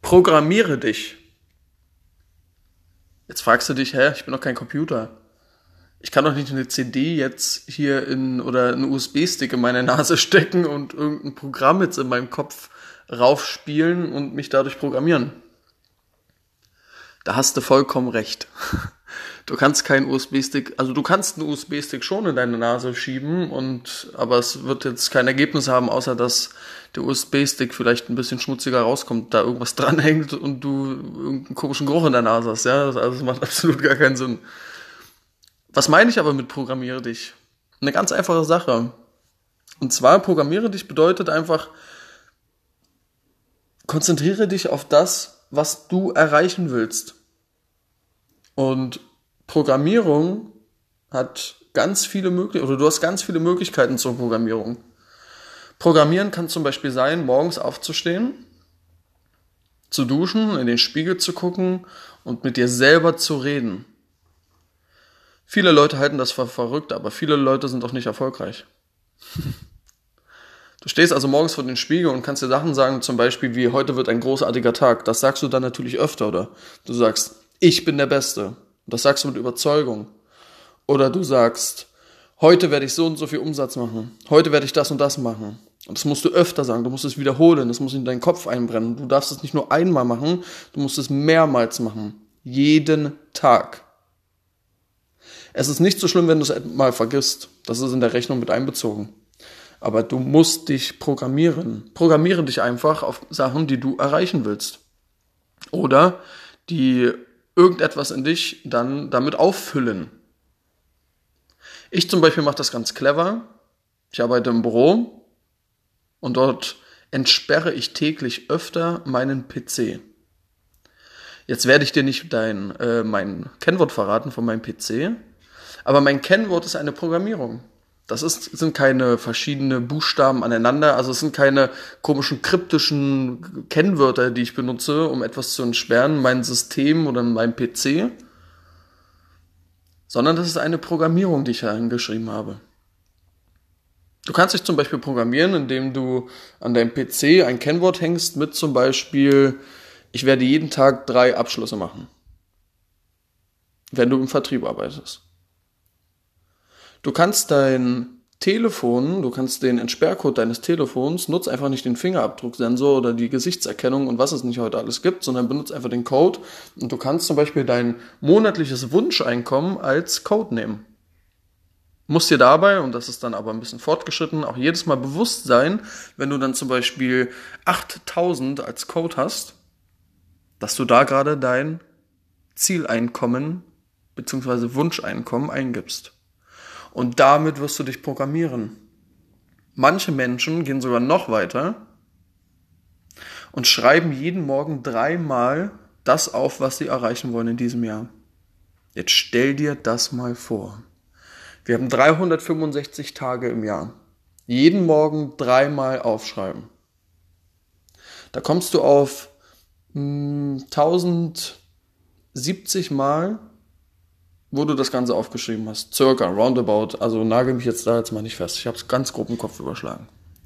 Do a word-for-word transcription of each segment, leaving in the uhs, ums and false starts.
Programmiere dich. Jetzt fragst du dich, hä, ich bin doch kein Computer. Ich kann doch nicht eine C D jetzt hier in oder einen U S B-Stick in meine Nase stecken und irgendein Programm jetzt in meinem Kopf raufspielen und mich dadurch programmieren. Da hast du vollkommen recht. Du kannst keinen U S B-Stick, also du kannst einen U S B-Stick schon in deine Nase schieben, und aber es wird jetzt kein Ergebnis haben, außer dass der U S B-Stick vielleicht ein bisschen schmutziger rauskommt, da irgendwas dranhängt und du irgendeinen komischen Geruch in der Nase hast. Ja? Also das macht absolut gar keinen Sinn. Was meine ich aber mit programmiere dich? Eine ganz einfache Sache. Und zwar programmiere dich bedeutet einfach, konzentriere dich auf das, was du erreichen willst. Und Programmierung hat ganz viele Möglichkeiten, oder du hast ganz viele Möglichkeiten zur Programmierung. Programmieren kann zum Beispiel sein, morgens aufzustehen, zu duschen, in den Spiegel zu gucken und mit dir selber zu reden. Viele Leute halten das für verrückt, aber viele Leute sind auch nicht erfolgreich. Du stehst also morgens vor dem Spiegel und kannst dir Sachen sagen, zum Beispiel wie, heute wird ein großartiger Tag. Das sagst du dann natürlich öfter, oder? Du sagst, ich bin der Beste. Das sagst du mit Überzeugung. Oder du sagst, heute werde ich so und so viel Umsatz machen. Heute werde ich das und das machen. Und das musst du öfter sagen. Du musst es wiederholen. Das muss in deinen Kopf einbrennen. Du darfst es nicht nur einmal machen. Du musst es mehrmals machen. Jeden Tag. Es ist nicht so schlimm, wenn du es mal vergisst. Das ist in der Rechnung mit einbezogen. Aber du musst dich programmieren. Programmiere dich einfach auf Sachen, die du erreichen willst. Oder die irgendetwas in dich dann damit auffüllen. Ich zum Beispiel mache das ganz clever. Ich arbeite im Büro und dort entsperre ich täglich öfter meinen P C. Jetzt werde ich dir nicht dein, äh, mein Kennwort verraten von meinem P C, aber mein Kennwort ist eine Programmierung. Das ist, sind keine verschiedenen Buchstaben aneinander, also es sind keine komischen kryptischen Kennwörter, die ich benutze, um etwas zu entsperren, mein System oder mein P C, sondern das ist eine Programmierung, die ich hingeschrieben habe. Du kannst dich zum Beispiel programmieren, indem du an deinem P C ein Kennwort hängst mit zum Beispiel, ich werde jeden Tag drei Abschlüsse machen, wenn du im Vertrieb arbeitest. Du kannst dein Telefon, du kannst den Entsperrcode deines Telefons, nutz einfach nicht den Fingerabdrucksensor oder die Gesichtserkennung und was es nicht heute alles gibt, sondern benutze einfach den Code, und du kannst zum Beispiel dein monatliches Wunscheinkommen als Code nehmen. Musst dir dabei, und das ist dann aber ein bisschen fortgeschritten, auch jedes Mal bewusst sein, wenn du dann zum Beispiel achttausend als Code hast, dass du da gerade dein Zieleinkommen bzw. Wunscheinkommen eingibst. Und damit wirst du dich programmieren. Manche Menschen gehen sogar noch weiter und schreiben jeden Morgen dreimal das auf, was sie erreichen wollen in diesem Jahr. Jetzt stell dir das mal vor. Wir haben dreihundertfünfundsechzig Tage im Jahr. Jeden Morgen dreimal aufschreiben. Da kommst du auf mh, tausendsiebzig Mal, wo du das Ganze aufgeschrieben hast. Circa, roundabout. Also nagel mich jetzt da jetzt mal nicht fest. Ich habe es ganz grob im Kopf überschlagen.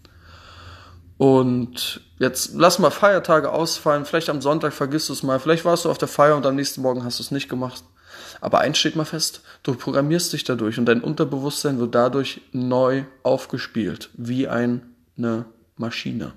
Und jetzt lass mal Feiertage ausfallen. Vielleicht am Sonntag vergisst du es mal. Vielleicht warst du auf der Feier und am nächsten Morgen hast du es nicht gemacht. Aber eins steht mal fest. Du programmierst dich dadurch und dein Unterbewusstsein wird dadurch neu aufgespielt. Wie eine Maschine.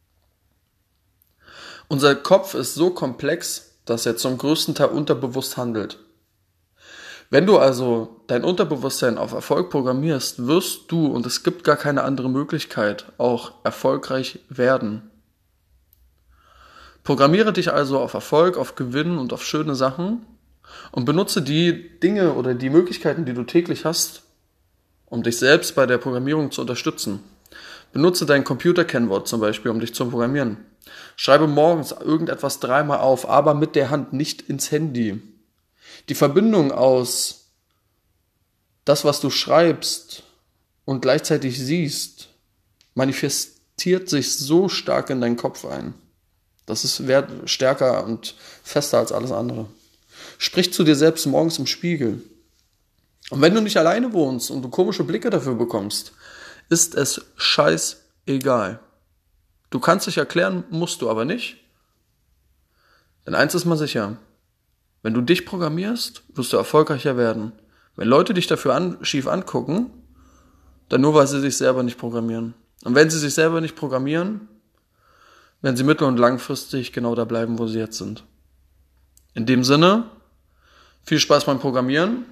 Unser Kopf ist so komplex, dass er zum größten Teil unterbewusst handelt. Wenn du also dein Unterbewusstsein auf Erfolg programmierst, wirst du, und es gibt gar keine andere Möglichkeit, auch erfolgreich werden. Programmiere dich also auf Erfolg, auf Gewinn und auf schöne Sachen und benutze die Dinge oder die Möglichkeiten, die du täglich hast, um dich selbst bei der Programmierung zu unterstützen. Benutze dein Computerkennwort zum Beispiel, um dich zu programmieren. Schreibe morgens irgendetwas dreimal auf, aber mit der Hand, nicht ins Handy. Die Verbindung aus das, was du schreibst und gleichzeitig siehst, manifestiert sich so stark in deinen Kopf ein. Das ist wert, stärker und fester als alles andere. Sprich zu dir selbst morgens im Spiegel. Und wenn du nicht alleine wohnst und du komische Blicke dafür bekommst, ist es scheißegal. Du kannst dich erklären, musst du aber nicht. Denn eins ist mal sicher, wenn du dich programmierst, wirst du erfolgreicher werden. Wenn Leute dich dafür an, schief angucken, dann nur, weil sie sich selber nicht programmieren. Und wenn sie sich selber nicht programmieren, werden sie mittel- und langfristig genau da bleiben, wo sie jetzt sind. In dem Sinne, viel Spaß beim Programmieren,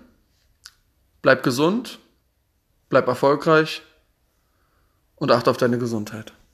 bleib gesund, bleib erfolgreich und achte auf deine Gesundheit.